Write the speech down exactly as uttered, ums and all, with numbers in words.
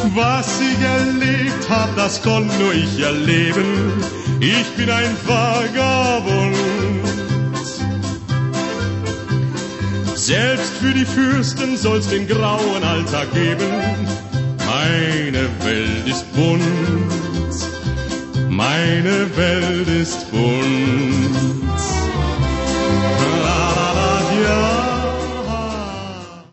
Was ich erlebt hab, das konnt nur ich erleben. Ich bin ein Vagabund. Selbst für die Fürsten soll's den grauen Alltag geben. Meine Welt ist bunt, meine Welt ist bunt.